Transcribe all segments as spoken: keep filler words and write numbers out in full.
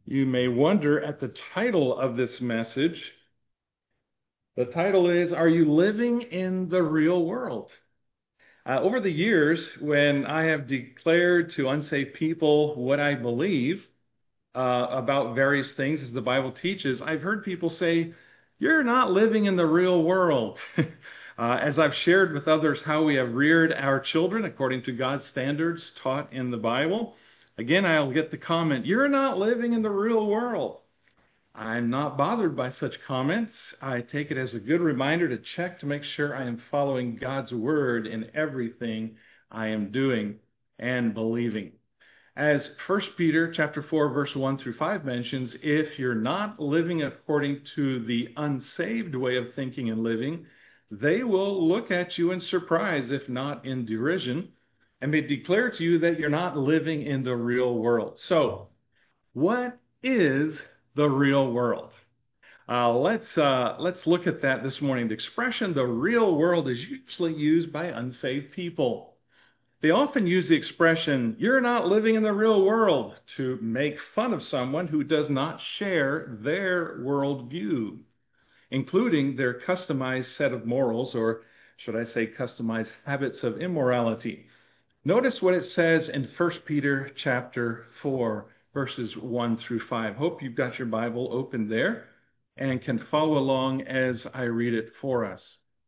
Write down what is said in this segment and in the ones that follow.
You may wonder at the title of this message. The title is, Are You Living in the Real World? Uh, over the years, when I have declared to unsaved people what I believe uh, about various things as the Bible teaches, I've heard people say, You're not living in the real world. uh, as I've shared with others how we have reared our children according to God's standards taught in the Bible, again, I'll get the comment, You're not living in the real world. I'm not bothered by such comments. I take it as a good reminder to check to make sure I am following God's word in everything I am doing and believing. As First Peter chapter four, verse one through five mentions, if you're not living according to the unsaved way of thinking and living, they will look at you in surprise, if not in derision, and may declare to you that you're not living in the real world. So, what is the real world? Uh, let's uh, let's look at that this morning. The expression "the real world" is usually used by unsaved people. They often use the expression "you're not living in the real world" to make fun of someone who does not share their worldview, including their customized set of morals, or should I say customized habits of immorality. Notice what it says in First Peter chapter four, verses one through five. Hope you've got your Bible open there and can follow along as I read it for us.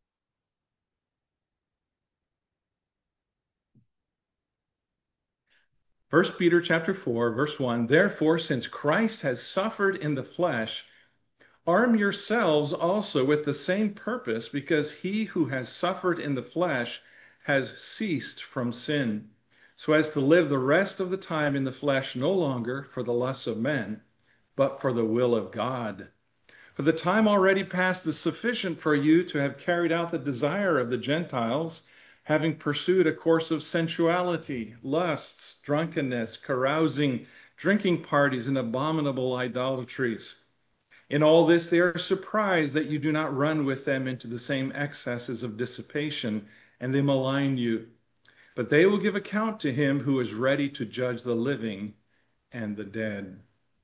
First Peter chapter four, verse one, Therefore, since Christ has suffered in the flesh, arm yourselves also with the same purpose, because he who has suffered in the flesh has ceased from sin, so as to live the rest of the time in the flesh no longer for the lusts of men, but for the will of God. For the time already past is sufficient for you to have carried out the desire of the Gentiles, having pursued a course of sensuality, lusts, drunkenness, carousing, drinking parties, and abominable idolatries. In all this they are surprised that you do not run with them into the same excesses of dissipation, and they malign you. But they will give account to him who is ready to judge the living and the dead.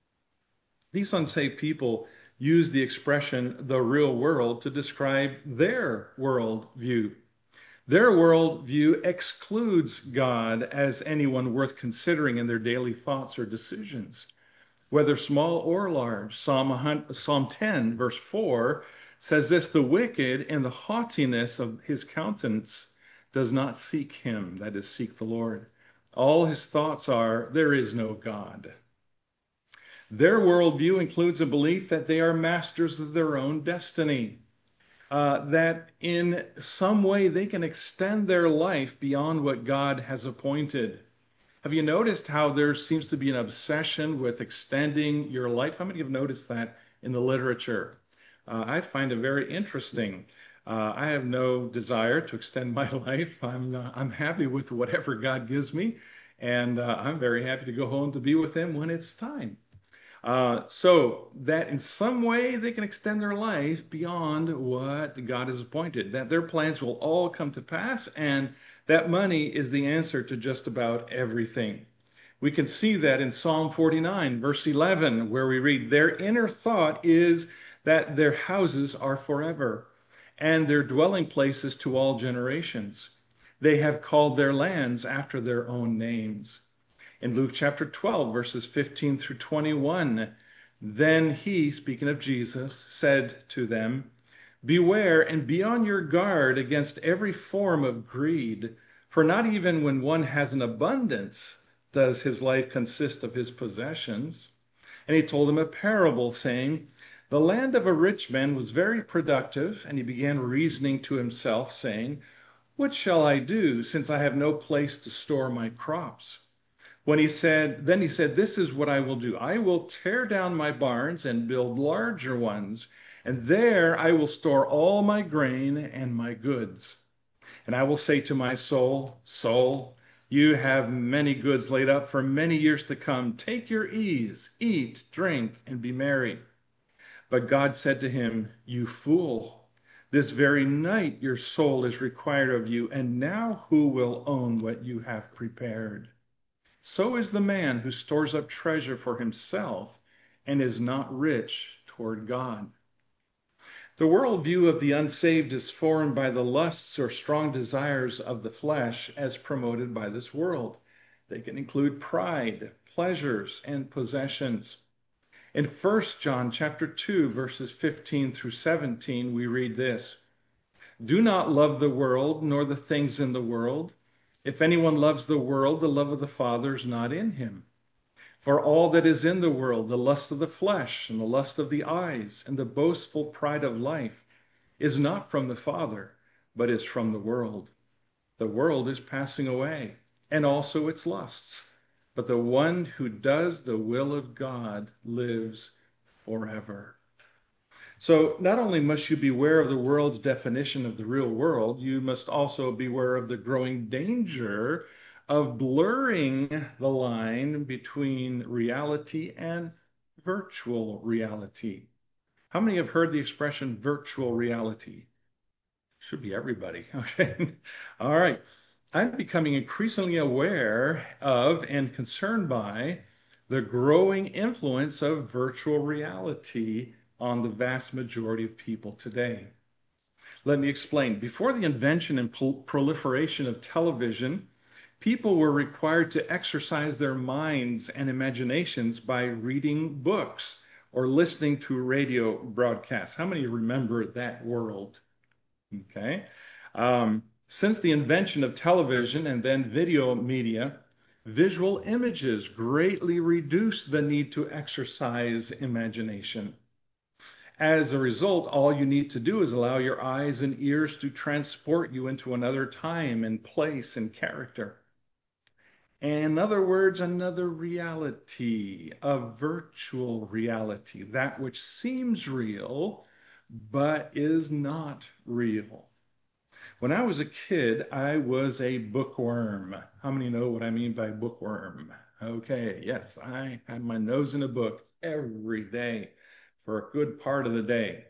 These unsaved people use the expression "the real world" to describe their worldview. Their worldview excludes God as anyone worth considering in their daily thoughts or decisions, whether small or large. Psalm, Psalm ten, verse four says this, The wicked in the haughtiness of his countenance does not seek him, that is, seek the Lord. All his thoughts are, there is no God. Their worldview includes a belief that they are masters of their own destiny, uh, that in some way they can extend their life beyond what God has appointed. Have you noticed how there seems to be an obsession with extending your life? How many have noticed that in the literature? Uh, I find it very interesting. Uh, I have no desire to extend my life. I'm uh, I'm happy with whatever God gives me, and uh, I'm very happy to go home to be with Him when it's time. Uh, so that in some way they can extend their life beyond what God has appointed, that their plans will all come to pass, and that money is the answer to just about everything. We can see that in Psalm forty-nine, verse eleven, where we read, Their inner thought is that their houses are forever, and their dwelling places to all generations. They have called their lands after their own names. In Luke chapter twelve, verses fifteen through twenty-one, then he, speaking of Jesus, said to them, Beware and be on your guard against every form of greed, for not even when one has an abundance does his life consist of his possessions. And he told them a parable, saying, The land of a rich man was very productive, and he began reasoning to himself, saying, What shall I do, since I have no place to store my crops? When he said, then he said, This is what I will do. I will tear down my barns and build larger ones, and there I will store all my grain and my goods. And I will say to my soul, Soul, you have many goods laid up for many years to come. Take your ease, eat, drink, and be merry. But God said to him, You fool, this very night your soul is required of you, and now who will own what you have prepared? So is the man who stores up treasure for himself and is not rich toward God. The worldview of the unsaved is formed by the lusts or strong desires of the flesh as promoted by this world. They can include pride, pleasures, and possessions. In First John chapter two, verses fifteen through seventeen, we read this: "Do not love the world, nor the things in the world. If anyone loves the world, the love of the Father is not in him. For all that is in the world, the lust of the flesh, and the lust of the eyes, and the boastful pride of life, is not from the Father, but is from the world. The world is passing away, and also its lusts. But the one who does the will of God lives forever." So not only must you beware of the world's definition of the real world, you must also beware of the growing danger of blurring the line between reality and virtual reality. How many have heard the expression virtual reality? Should be everybody. Okay. All right. I'm becoming increasingly aware of and concerned by the growing influence of virtual reality on the vast majority of people today. Let me explain. Before the invention and proliferation of television, people were required to exercise their minds and imaginations by reading books or listening to radio broadcasts. How many remember that world? Okay. Um, since the invention of television and then video media, visual images greatly reduced the need to exercise imagination. As a result, all you need to do is allow your eyes and ears to transport you into another time and place and character. In other words, another reality, a virtual reality, that which seems real but is not real. When I was a kid, I was a bookworm. How many know what I mean by bookworm? Okay, yes, I had my nose in a book every day for a good part of the day.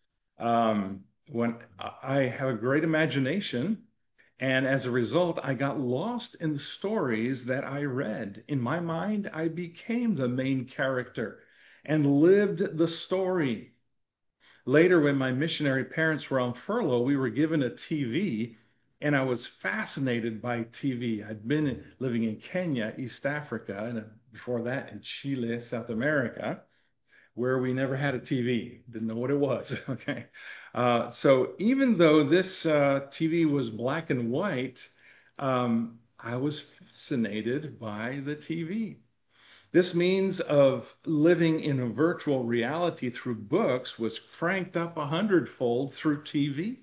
Um, when I have a great imagination, and as a result, I got lost in the stories that I read. In my mind, I became the main character and lived the story. Later, when my missionary parents were on furlough, we were given a T V, and I was fascinated by T V. I'd been living in Kenya, East Africa, and before that in Chile, South America, where we never had a T V. Didn't know what it was. Okay, uh, so even though this uh, T V was black and white, um, I was fascinated by the T V. This means of living in a virtual reality through books was cranked up a hundredfold through T V.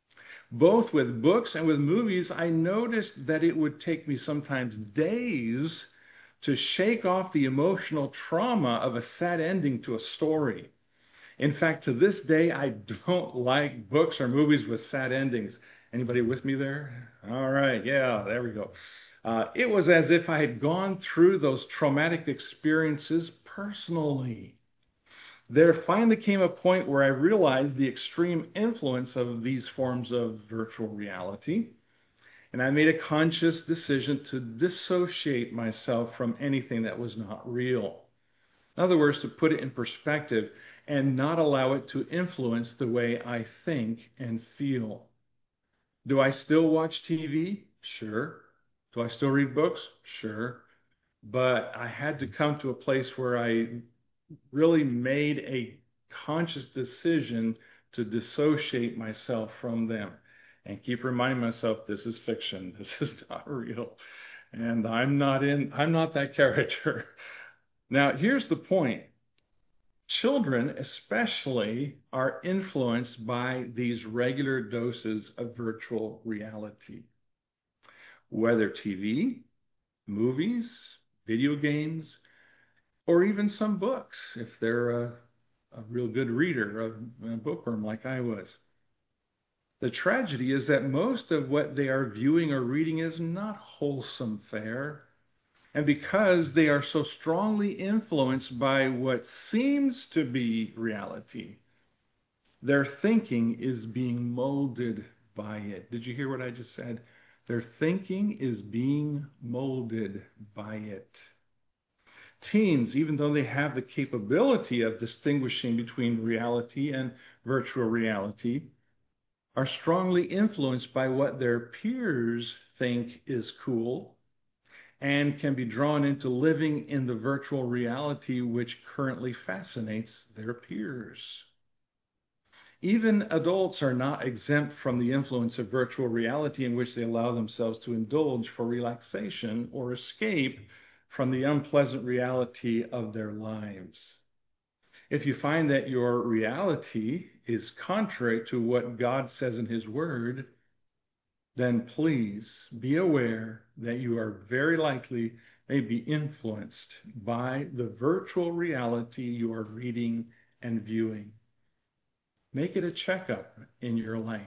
Both with books and with movies, I noticed that it would take me sometimes days to shake off the emotional trauma of a sad ending to a story. In fact, to this day, I don't like books or movies with sad endings. Anybody with me there? All right, yeah, there we go. Uh, it was as if I had gone through those traumatic experiences personally. There finally came a point where I realized the extreme influence of these forms of virtual reality, and I made a conscious decision to dissociate myself from anything that was not real. In other words, to put it in perspective and not allow it to influence the way I think and feel. Do I still watch T V? Sure. Do I still read books? Sure. But I had to come to a place where I really made a conscious decision to dissociate myself from them and keep reminding myself this is fiction, this is not real, and I'm not in I'm not that character. Now, here's the point. Children especially are influenced by these regular doses of virtual reality. Whether T V, movies, video games, or even some books, if they're a, a real good reader, a, a bookworm like I was. The tragedy is that most of what they are viewing or reading is not wholesome fare. And because they are so strongly influenced by what seems to be reality, their thinking is being molded by it. Did you hear what I just said? Their thinking is being molded by it. Teens, even though they have the capability of distinguishing between reality and virtual reality, are strongly influenced by what their peers think is cool and can be drawn into living in the virtual reality which currently fascinates their peers. Even adults are not exempt from the influence of virtual reality in which they allow themselves to indulge for relaxation or escape from the unpleasant reality of their lives. If you find that your reality is contrary to what God says in His Word, then please be aware that you are very likely may be influenced by the virtual reality you are reading and viewing. Make it a checkup in your life.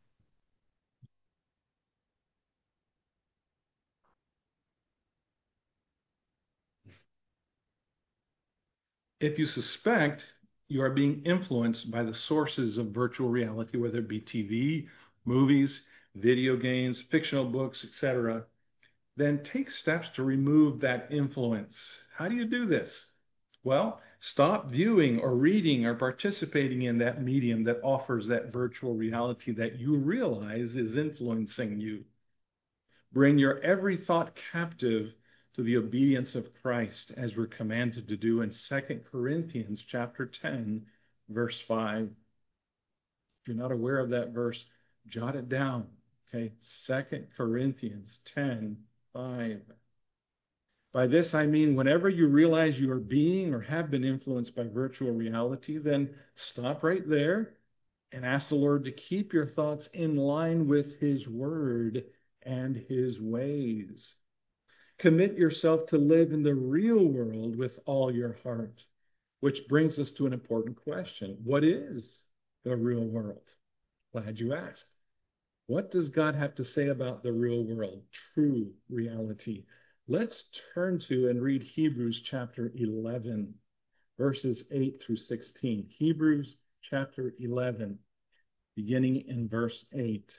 If you suspect you are being influenced by the sources of virtual reality, whether it be T V, movies, video games, fictional books, et cetera, then take steps to remove that influence. How do you do this? Well, stop viewing or reading or participating in that medium that offers that virtual reality that you realize is influencing you. Bring your every thought captive to the obedience of Christ, as we're commanded to do in Second Corinthians chapter ten, verse five. If you're not aware of that verse, jot it down. Okay, Second Corinthians ten, five. By this I mean, whenever you realize you are being or have been influenced by virtual reality, then stop right there and ask the Lord to keep your thoughts in line with His Word and His ways. Commit yourself to live in the real world with all your heart, which brings us to an important question. What is the real world? Glad you asked. What does God have to say about the real world, true reality? Let's turn to and read Hebrews chapter eleven, verses eight through sixteen. Hebrews chapter eleven, beginning in verse eight.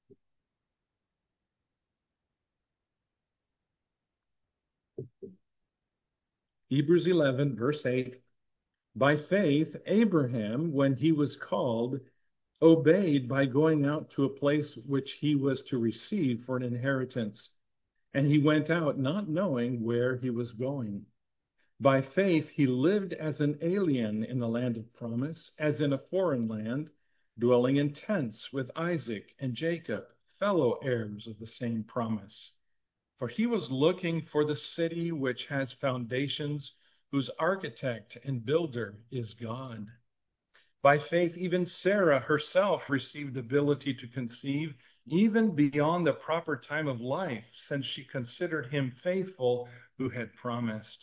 Hebrews eleven, verse eight. By faith, Abraham, when he was called, obeyed by going out to a place which he was to receive for an inheritance. And he went out not knowing where he was going. By faith, he lived as an alien in the land of promise, as in a foreign land, dwelling in tents with Isaac and Jacob, fellow heirs of the same promise. For he was looking for the city which has foundations, whose architect and builder is God. By faith, even Sarah herself received ability to conceive, even beyond the proper time of life, since she considered him faithful who had promised.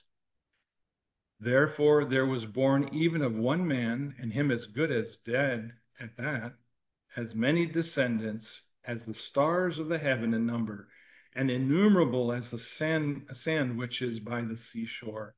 Therefore, there was born even of one man, and him as good as dead at that, as many descendants as the stars of the heaven in number, and innumerable as the sand, sand which is by the seashore.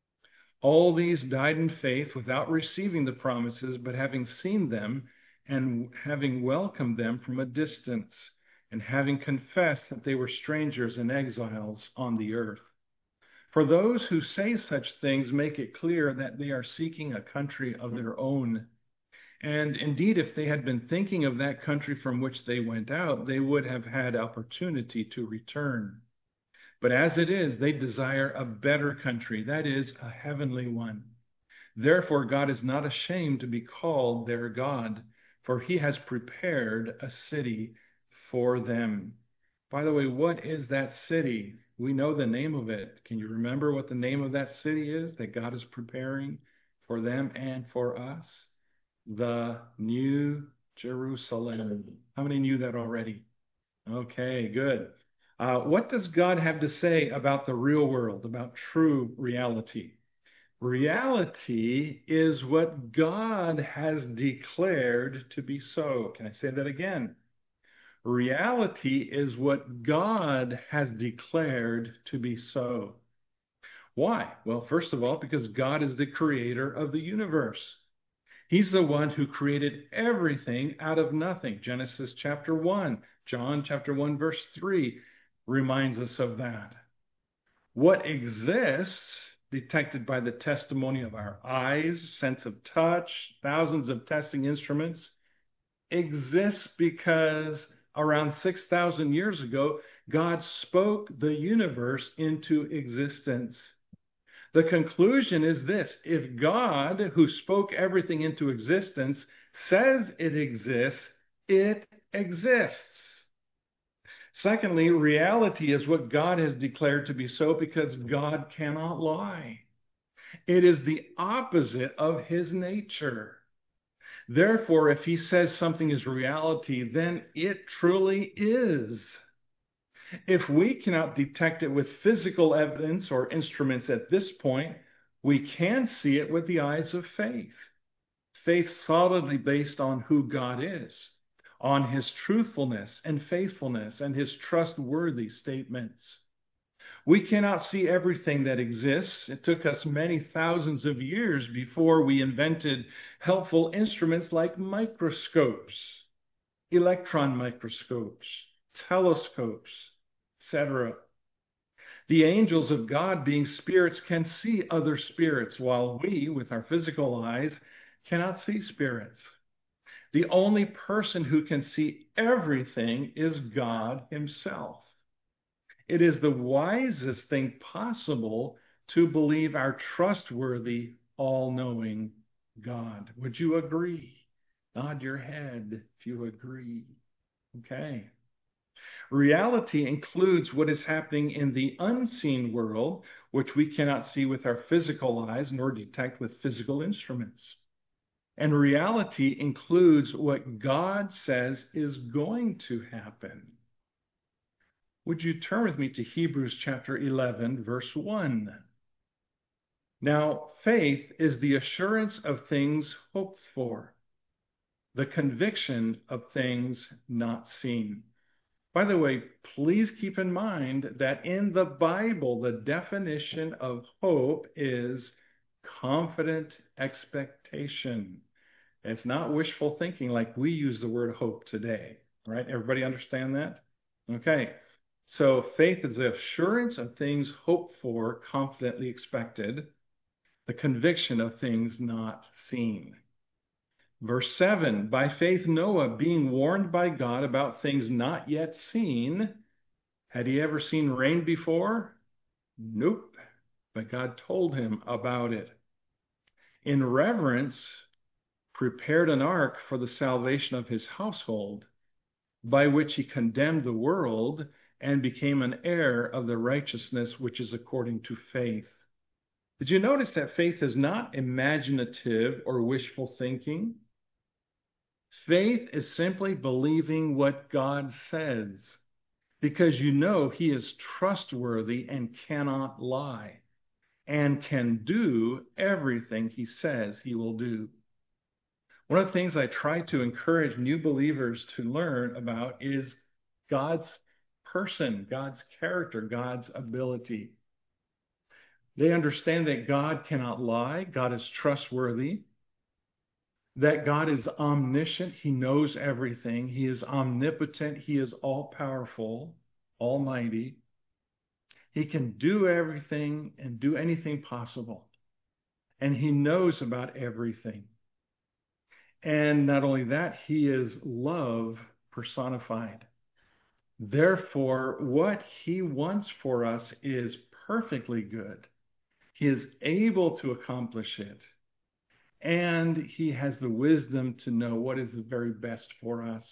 All these died in faith without receiving the promises, but having seen them and having welcomed them from a distance, and having confessed that they were strangers and exiles on the earth. For those who say such things make it clear that they are seeking a country of their own. And indeed, if they had been thinking of that country from which they went out, they would have had opportunity to return. But as it is, they desire a better country, that is, a heavenly one. Therefore, God is not ashamed to be called their God, for he has prepared a city for them. By the way, what is that city? We know the name of it. Can you remember what the name of that city is that God is preparing for them and for us? The New Jerusalem. How many knew that already? Okay, good. Uh, what does God have to say about the real world, about true reality? Reality is what God has declared to be so. Can I say that again? Reality is what God has declared to be so. Why? Well, first of all, because God is the creator of the universe. He's the one who created everything out of nothing. Genesis chapter one, John chapter one, verse three reminds us of that. What exists detected by the testimony of our eyes, sense of touch, thousands of testing instruments, exists because around six thousand years ago, God spoke the universe into existence. The conclusion is this: if God, who spoke everything into existence, says it exists, it exists. Secondly, reality is what God has declared to be so because God cannot lie. It is the opposite of his nature. Therefore, if he says something is reality, then it truly is. If we cannot detect it with physical evidence or instruments at this point, we can see it with the eyes of faith. Faith solidly based on who God is, on his truthfulness and faithfulness and his trustworthy statements. We cannot see everything that exists. It took us many thousands of years before we invented helpful instruments like microscopes, electron microscopes, telescopes, et cetera. The angels of God, being spirits, can see other spirits, while we, with our physical eyes, cannot see spirits. The only person who can see everything is God himself. It is the wisest thing possible to believe our trustworthy, all-knowing God. Would you agree? Nod your head if you agree. Okay. Reality includes what is happening in the unseen world, which we cannot see with our physical eyes nor detect with physical instruments. And reality includes what God says is going to happen. Would you turn with me to Hebrews chapter eleven, verse one? Now, faith is the assurance of things hoped for, the conviction of things not seen. By the way, please keep in mind that in the Bible, the definition of hope is confident expectation. It's not wishful thinking like we use the word hope today, right? Everybody understand that? Okay. So faith is the assurance of things hoped for, confidently expected, the conviction of things not seen. Verse seven, by faith Noah, being warned by God about things not yet seen. Had he ever seen rain before? Nope. But God told him about it. In reverence, prepared an ark for the salvation of his household, by which he condemned the world and became an heir of the righteousness which is according to faith. Did you notice that faith is not imaginative or wishful thinking? Faith is simply believing what God says, because you know he is trustworthy and cannot lie, and can do everything he says he will do. One of the things I try to encourage new believers to learn about is God's person, God's character, God's ability. They understand that God cannot lie, God is trustworthy, that God is omniscient, he knows everything, he is omnipotent, he is all-powerful, almighty. He can do everything and do anything possible, and he knows about everything. And not only that, he is love personified. Therefore, what he wants for us is perfectly good. He is able to accomplish it. And he has the wisdom to know what is the very best for us.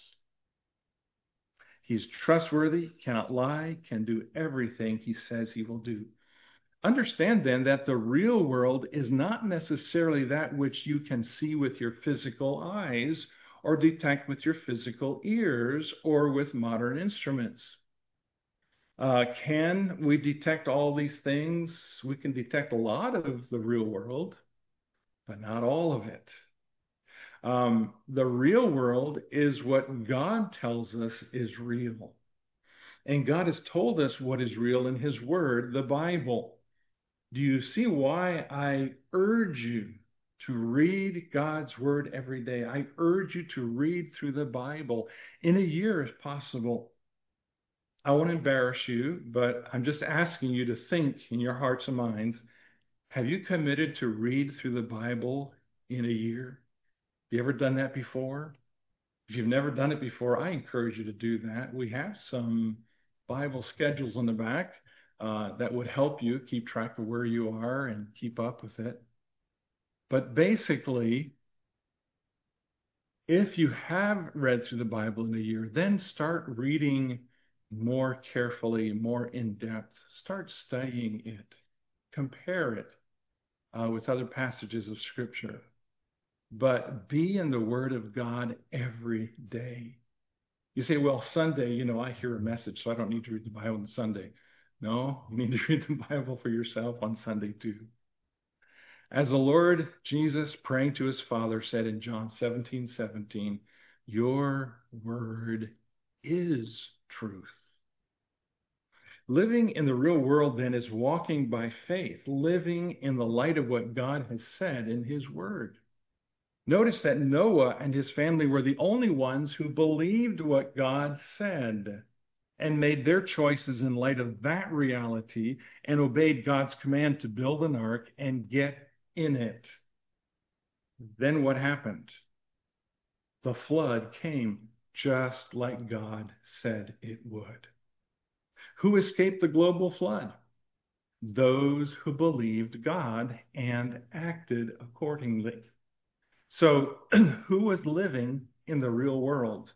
He's trustworthy, cannot lie, can do everything he says he will do. Understand then that the real world is not necessarily that which you can see with your physical eyes or detect with your physical ears or with modern instruments. Uh, can we detect all these things? We can detect a lot of the real world, but not all of it. Um, the real world is what God tells us is real. And God has told us what is real in his word, the Bible. Do you see why I urge you to read God's word every day? I urge you to read through the Bible in a year if possible. I won't embarrass you, but I'm just asking you to think in your hearts and minds, Have you committed to read through the Bible in a year? You ever done that before? If you've never done it before, I encourage you to do that. We have some Bible schedules on the back uh, that would help you keep track of where you are and keep up with it. But basically, if you have read through the Bible in a year, then start reading more carefully, more in depth. Start studying it. Compare it uh, with other passages of Scripture. But be in the Word of God every day. You say, well, Sunday, you know, I hear a message, so I don't need to read the Bible on Sunday. No, you need to read the Bible for yourself on Sunday too. As the Lord Jesus, praying to his Father, said in John seventeen seventeen, your word is truth. Living in the real world, then, is walking by faith, living in the light of what God has said in his word. Notice that Noah and his family were the only ones who believed what God said and made their choices in light of that reality and obeyed God's command to build an ark and get in it. Then what happened? The flood came just like God said it would. Who escaped the global flood? Those who believed God and acted accordingly. So, who was living in the real world?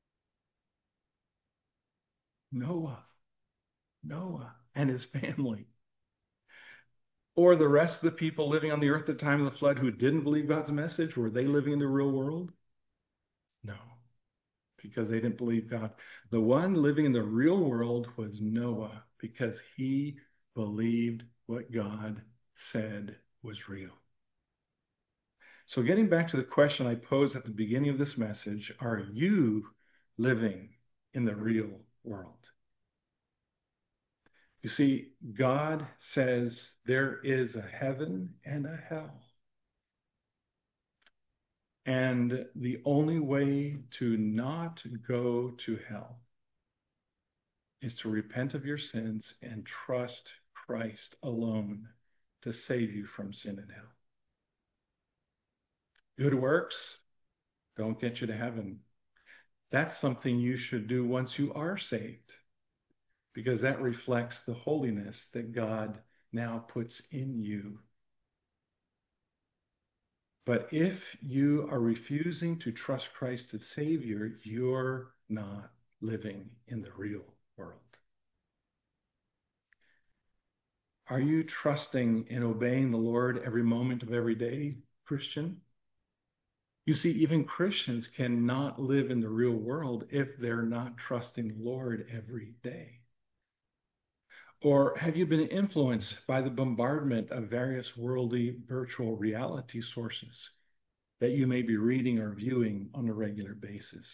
Noah. Noah and his family. Or the rest of the people living on the earth at the time of the flood who didn't believe God's message, were they living in the real world? No, because they didn't believe God. The one living in the real world was Noah, because he believed what God said was real. So getting back to the question I posed at the beginning of this message, are you living in the real world? You see, God says there is a heaven and a hell. And the only way to not go to hell is to repent of your sins and trust Christ alone to save you from sin and hell. Good works don't get you to heaven. That's something you should do once you are saved, because that reflects the holiness that God now puts in you. But if you are refusing to trust Christ as Savior, you're not living in the real world. Are you trusting and obeying the Lord every moment of every day, Christian? You see, even Christians cannot live in the real world if they're not trusting the Lord every day. Or have you been influenced by the bombardment of various worldly virtual reality sources that you may be reading or viewing on a regular basis?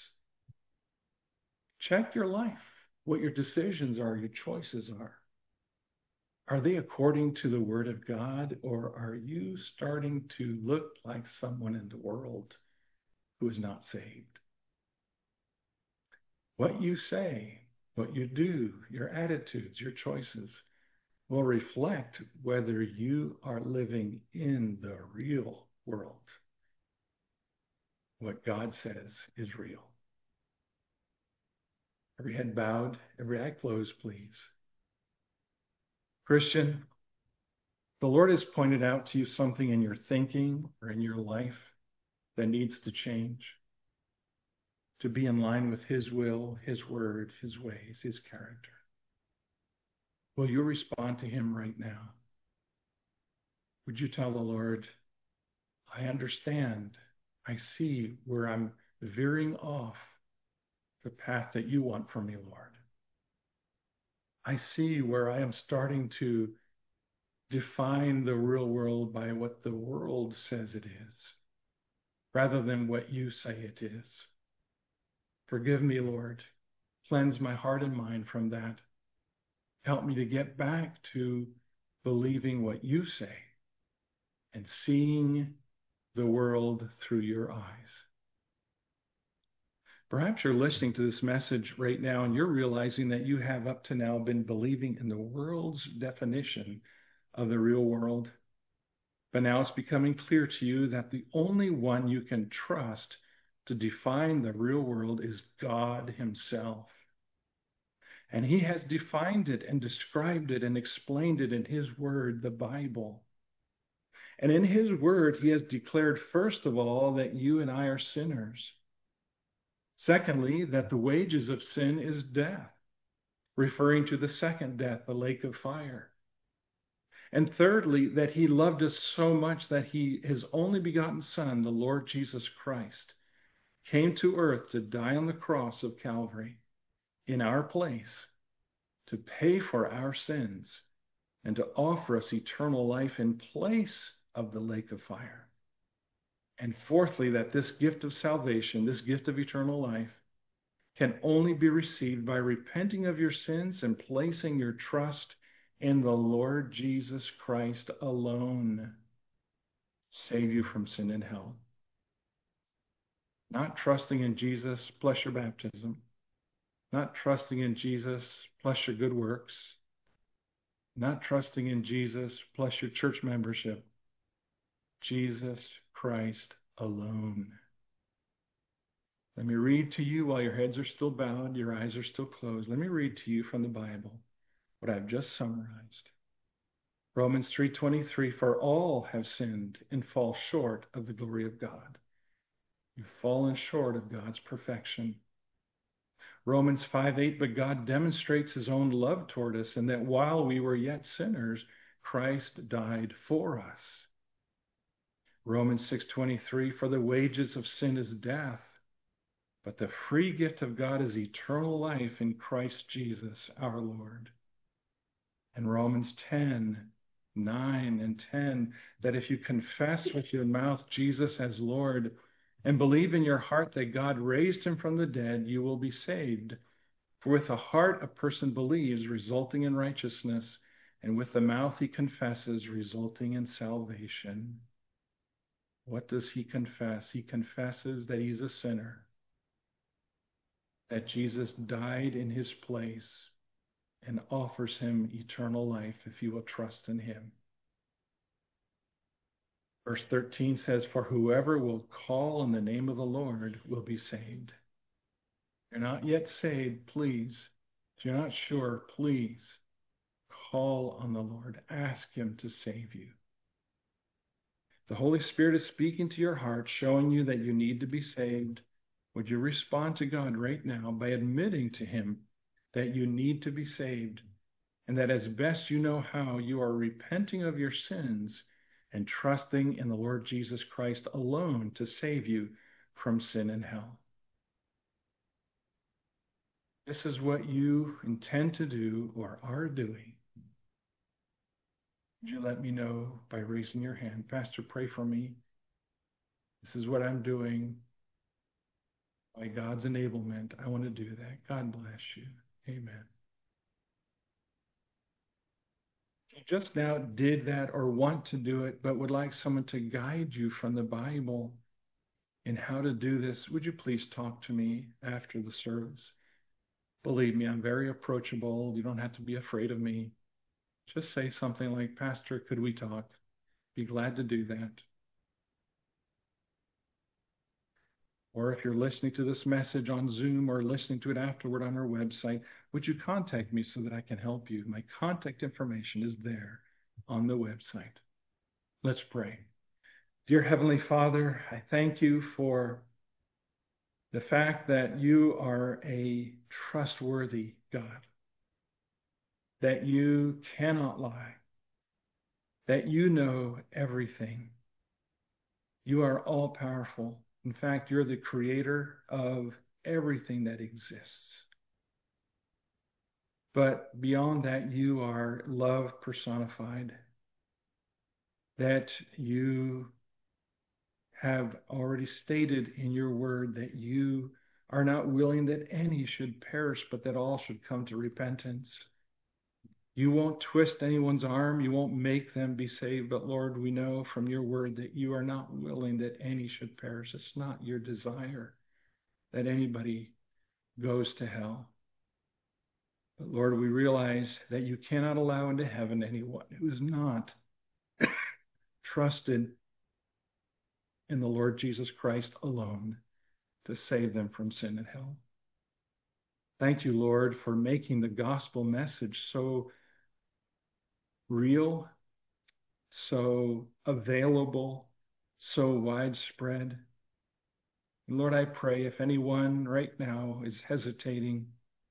Check your life, what your decisions are, your choices are. Are they according to the Word of God, or are you starting to look like someone in the world who is not saved? What you say, what you do, your attitudes, your choices will reflect whether you are living in the real world. What God says is real. Every head bowed, every eye closed, please. Christian, the Lord has pointed out to you something in your thinking or in your life that needs to change, to be in line with his will, his word, his ways, his character. Will you respond to him right now? Would you tell the Lord, I understand, I see where I'm veering off the path that you want for me, Lord. I see where I am starting to define the real world by what the world says it is, rather than what you say it is. Forgive me, Lord. Cleanse my heart and mind from that. Help me to get back to believing what you say and seeing the world through your eyes. Perhaps you're listening to this message right now and you're realizing that you have up to now been believing in the world's definition of the real world. But now it's becoming clear to you that the only one you can trust to define the real world is God himself. And he has defined it and described it and explained it in his word, the Bible. And in his word, he has declared, first of all, that you and I are sinners. Secondly, that the wages of sin is death, referring to the second death, the lake of fire. And thirdly, that he loved us so much that he, his only begotten Son, the Lord Jesus Christ, came to earth to die on the cross of Calvary in our place, to pay for our sins, and to offer us eternal life in place of the lake of fire. And fourthly, that this gift of salvation, this gift of eternal life, can only be received by repenting of your sins and placing your trust in the Lord Jesus Christ alone. Save you from sin and hell. Not trusting in Jesus plus your baptism. Not trusting in Jesus plus your good works. Not trusting in Jesus plus your church membership. Jesus Christ alone. Let me read to you while your heads are still bowed, your eyes are still closed. Let me read to you from the Bible what I've just summarized. Romans three twenty-three, for all have sinned and fall short of the glory of God. You've fallen short of God's perfection. Romans five eight, but God demonstrates his own love toward us in that while we were yet sinners, Christ died for us. Romans six twenty-three, for the wages of sin is death, but the free gift of God is eternal life in Christ Jesus our Lord. And Romans ten, nine and ten, that if you confess with your mouth Jesus as Lord and believe in your heart that God raised him from the dead, you will be saved. For with the heart a person believes, resulting in righteousness, and with the mouth he confesses, resulting in salvation. What does he confess? He confesses that he's a sinner, that Jesus died in his place, and offers him eternal life if you will trust in him. Verse thirteen says, for whoever will call on the name of the Lord will be saved. If you're not yet saved, please, if you're not sure, please call on the Lord. Ask him to save you. The Holy Spirit is speaking to your heart, showing you that you need to be saved. Would you respond to God right now by admitting to him that you need to be saved, and that as best you know how, you are repenting of your sins and trusting in the Lord Jesus Christ alone to save you from sin and hell? This is what you intend to do or are doing. Would you let me know by raising your hand? Pastor, pray for me. This is what I'm doing. By God's enablement, I want to do that. God bless you. Amen. If you just now did that or want to do it, but would like someone to guide you from the Bible in how to do this, would you please talk to me after the service? Believe me, I'm very approachable. You don't have to be afraid of me. Just say something like, Pastor, could we talk? Be glad to do that. Or if you're listening to this message on Zoom or listening to it afterward on our website, would you contact me so that I can help you? My contact information is there on the website. Let's pray. Dear Heavenly Father, I thank you for the fact that you are a trustworthy God, that you cannot lie, that you know everything. You are all-powerful. In fact, you're the creator of everything that exists. But beyond that, you are love personified, that you have already stated in your word that you are not willing that any should perish, but that all should come to repentance. You won't twist anyone's arm. You won't make them be saved. But Lord, we know from your word that you are not willing that any should perish. It's not your desire that anybody goes to hell. But Lord, we realize that you cannot allow into heaven anyone who is not trusted in the Lord Jesus Christ alone to save them from sin and hell. Thank you, Lord, for making the gospel message so real, so available, so widespread. And Lord, I pray if anyone right now is hesitating,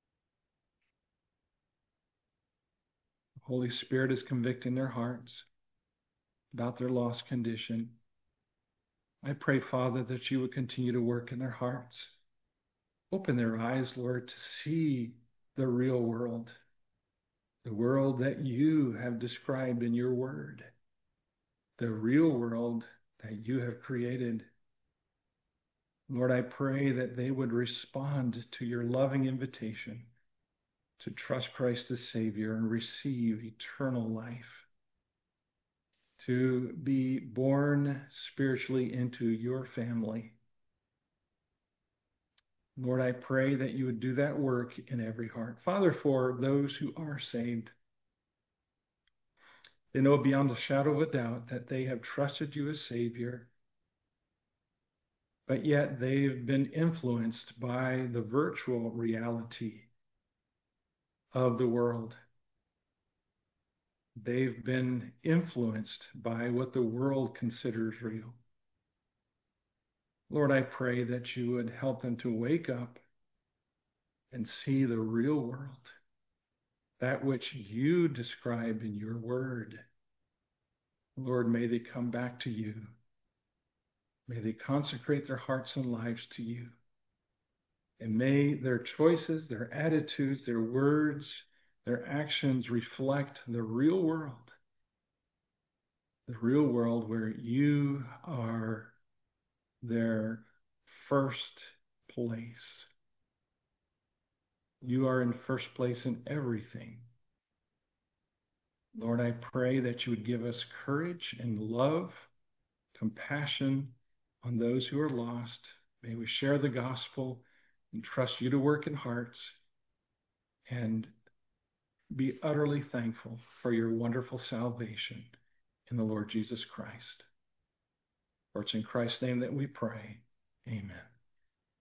the Holy Spirit is convicting their hearts about their lost condition. I pray, Father, that you would continue to work in their hearts. Open their eyes, Lord, to see the real world, the world that you have described in your word, the real world that you have created. Lord, I pray that they would respond to your loving invitation to trust Christ as Savior and receive eternal life, to be born spiritually into your family. Lord, I pray that you would do that work in every heart. Father, for those who are saved, they know beyond a shadow of a doubt that they have trusted you as Savior, but yet they've been influenced by the virtual reality of the world. They've been influenced by what the world considers real. Lord, I pray that you would help them to wake up and see the real world, that which you describe in your word. Lord, may they come back to you. May they consecrate their hearts and lives to you. And may their choices, their attitudes, their words, their actions reflect the real world, the real world where you are their first place. You are in first place in everything. Lord, I pray that you would give us courage and love, compassion on those who are lost. May we share the gospel and trust you to work in hearts and be utterly thankful for your wonderful salvation in the Lord Jesus Christ. For it's in Christ's name that we pray. Amen.